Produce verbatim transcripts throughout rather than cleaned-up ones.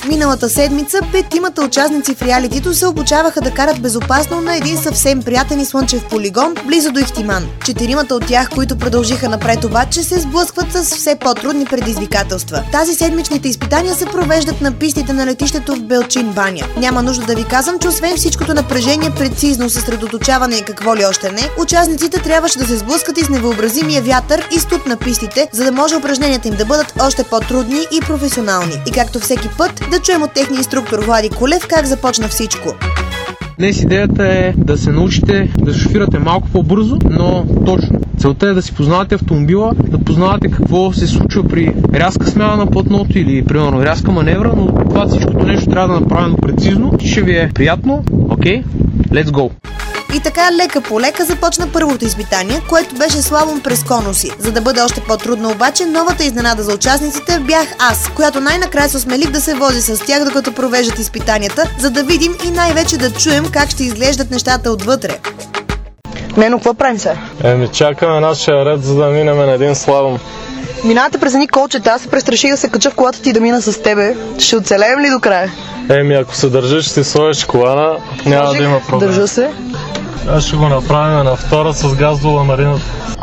Миналата седмица петимата участници в реалитито се обучаваха да карат безопасно на един съвсем приятен и слънчев полигон близо до Ихтиман. Четиримата от тях, които продължиха напред обаче, се сблъскват с все по-трудни предизвикателства. Тази седмичните изпитания се провеждат на пистите на летището в Белчин баня. Няма нужда да ви казвам, че освен всичкото напрежение, прецизно съсредоточаване и какво ли още не, участниците трябваше да се сблъскат и с невъобразимия вятър и студ на пистите, за да може упражненията им да бъдат още по-трудни и професионални. И както всеки път, да чуем от техния инструктор Влади Колев как започна всичко. Днес идеята е да се научите да шофирате малко по-бързо, но точно. Целта е да си познавате автомобила, да познавате какво се случва при рязка смяна на платното или примерно рязка маневра, но това всичкото нещо трябва да е направено прецизно. Ще ви е приятно. Окей, okay? Let's go! И така лека по лека започна първото изпитание, което беше слалом през конуси. За да бъде още по-трудно обаче, новата изненада за участниците бях аз, която най-накрая се осмелих да се вози с тях, докато провеждат изпитанията, за да видим и най-вече да чуем как ще изглеждат нещата отвътре. Нено, какво правим сега? Еми, чакаме нашия ред, за да минем на един слалом. Минавате през едни колчета, аз се престраших да се кача в колата ти и да мина с тебе. Ще оцелеем ли до края? Еми, ако се държиш, ще си сложиш колана, няма Държих, да има проблем. Държа се. Аз ще го направим на втора с газ до ламарината.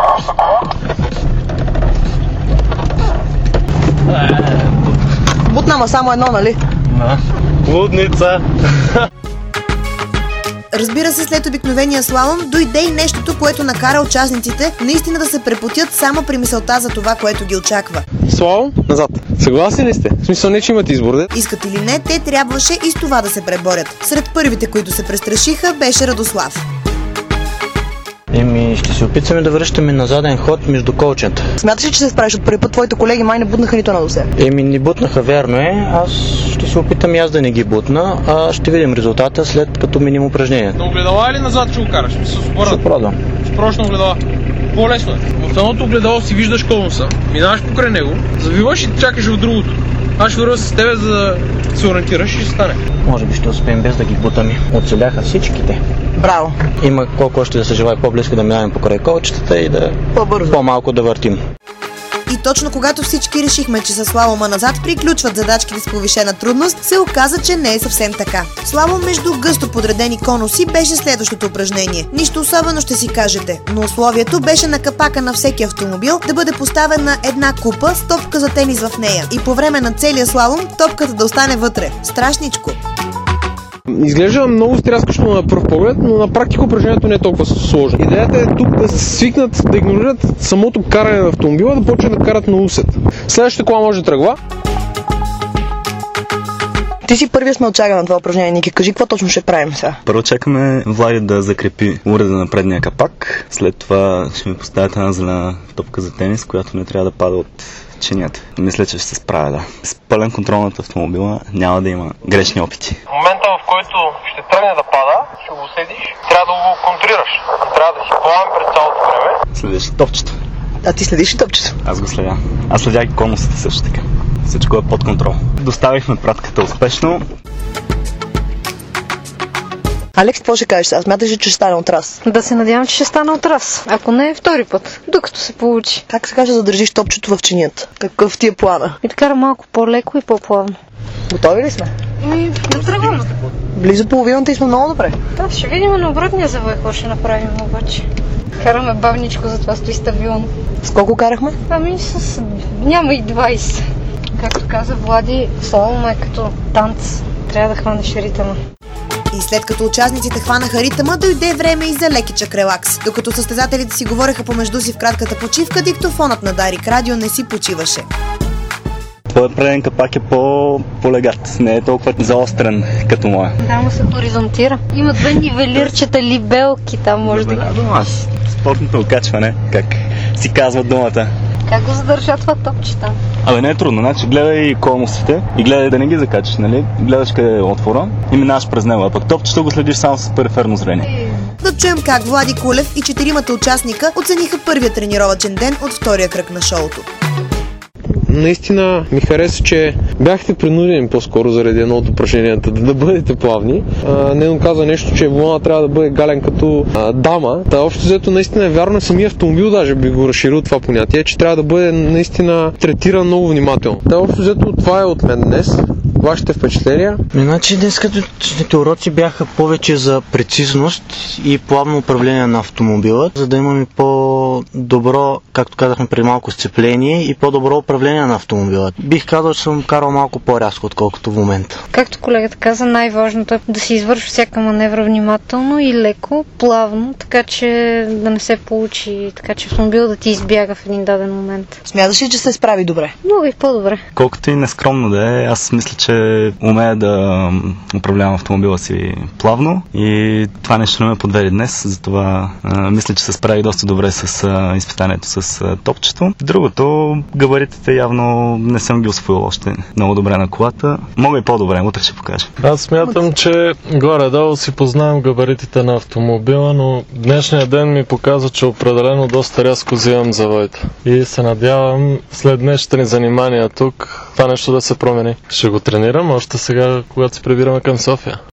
Бутна, ма само едно, нали? Да. Лудница! Разбира се, след обикновения слалом дойде и нещото, което накара участниците наистина да се препотят само при мисълта за това, което ги очаква. Слалом, назад. Съгласни ли сте? В смисъл не, че имате избор, да? Искат или не, те трябваше и с това да се преборят. Сред първите, които се престрашиха, беше Радослав. Еми, ще се опитаме да връщаме на заден ход между колчета. Смяташ ли, че се справиш от първи път? Твоите колеги май не бутнаха нито на досе. Еми, не бутнаха, вярно е. Аз ще се опитам и аз да не ги бутна, а ще видим резултата след като миним упражнението. На огледала или назад ще го караш? Ще пробвам. Ще пробваш на огледала. По-лесно е. В едното огледало си виждаш конуса, минаваш покрай него, завиваш и чакаш в другото. Аз ще вървя с тебе, за да се ориентираш и ще стане. Може би ще успеем без да ги бутаме. Оцеляха всичките. Браво! Има колко още да се желая по-близко да минаваме покрай колчетата и да по-бързо, по-малко да въртим. И точно когато всички решихме, че със слалома назад приключват задачките с повишена трудност, се оказа, че не е съвсем така. Слалом между гъсто подредени конуси беше следващото упражнение. Нищо особено, ще си кажете, но условието беше на капака на всеки автомобил да бъде поставена една купа с топка за тенис в нея и по време на целия слалом топката да остане вътре. Страшничко! Изглежда много стряскащо на пръв поглед, но на практика упражнението не е толкова сложно. Идеята е тук да свикнат да игнорират самото каране на автомобила, да почнат да карат на усет. Следващата кола може да тръгва. Ти си първият смълчага на това упражнение, Ники. Кажи, какво точно ще правим сега? Първо чакаме Влади да закрепи уреда на предния капак. След това ще ми поставят една зелена топка за тенис, която не трябва да пада от чинията. Мисля, че ще се справя, да. С пълен контрол над автомобила няма да има грешни опити. В момента, в който ще тръгне да пада, ще го седиш, трябва да го контрираш. Трябва да си плавен през цялото време. Следиш топчето. А ти следиш ли топчето? Аз го следя. Аз следя и конусите също така. Всичко е под контрол. Доставихме пратката успешно. Алекс, какво ще кажеш сега? Смяташ ли, че ще стане отрас? Да се надявам, че ще стане отрас. Ако не е втори път, докато се получи. Как се каже да държиш топчето в чинията? Какъв ти е плана? И да кара малко по-леко и по-плавно. Готови ли сме? Ми, да тръгваме. Близо половината и сме много добре. Да, ще видим на обратния завой какво ще направим обаче. Караме бавничко, затова стои стабилно. С колко карахме? Ами с... няма и двайсет. Както каза Влади, слалом е като танц. Трябва да хванеш ритъма. И след като участниците хванаха ритъма, дойде време и за лекичък релакс. Докато състезателите си говореха помежду си в кратката почивка, диктофонът на Дарик Радио не си почиваше. Твоят преден капак е по-легат, не е толкова заострен като моя. Да, му се хоризонтира. Има две нивелирчета, либелки там, може да... Да, аз. Спортното окачване, как си казват думата. Как го задържа това топче там? Абе, не е трудно, значи гледай конусите и гледай да не ги закачаш, нали? Гледаш къде е отвора и минаваш през него, а пък топчето го следиш само с периферно зрение. Да чуем как Влади Колев и четиримата участника оцениха първия тренировъчен ден от втория кръг на шоуто. Наистина ми хареса, че бяхте принудени по-скоро заради едно от упражненията да, да бъдете плавни. Нено каза нещо, че волана трябва да бъде гален като а, дама. Та общо взето наистина е вярно, самия автомобил даже би го разширил това понятие, че трябва да бъде наистина третиран много внимателно. Та общо взето това е от мен днес. Вашите впечатления? Иначе днеските уроци бяха повече за прецизност и плавно управление на автомобила, за да имаме по-добро, както казахме преди малко, сцепление и по-добро управление на автомобила. Бих казал, че съм карал малко по-рязко, отколкото в момента. Както колегата каза, най-важното е да се извършва всяка маневра внимателно и леко, плавно, така че да не се получи, така че автомобил да ти избяга в един даден момент. Смяташ ли, че се справи добре? Много и по-добре. Колкото и нескромно да е, аз мисля, че умея да управлявам автомобила си плавно и това нещо не ме подведе днес, затова а, мисля, че се справих доста добре с а, изпитанието с а, топчето. Другото, габаритите явно не съм ги усвоил още много добре на колата. Мога и по-добре, утре ще покажа. Аз смятам, че горе-долу си познавам габаритите на автомобила, но днешният ден ми показва, че определено доста рязко взимам завоите. И се надявам след днешните ни занимания тук това нещо да се промени. Ще го тренирам още сега, когато се прибираме към София.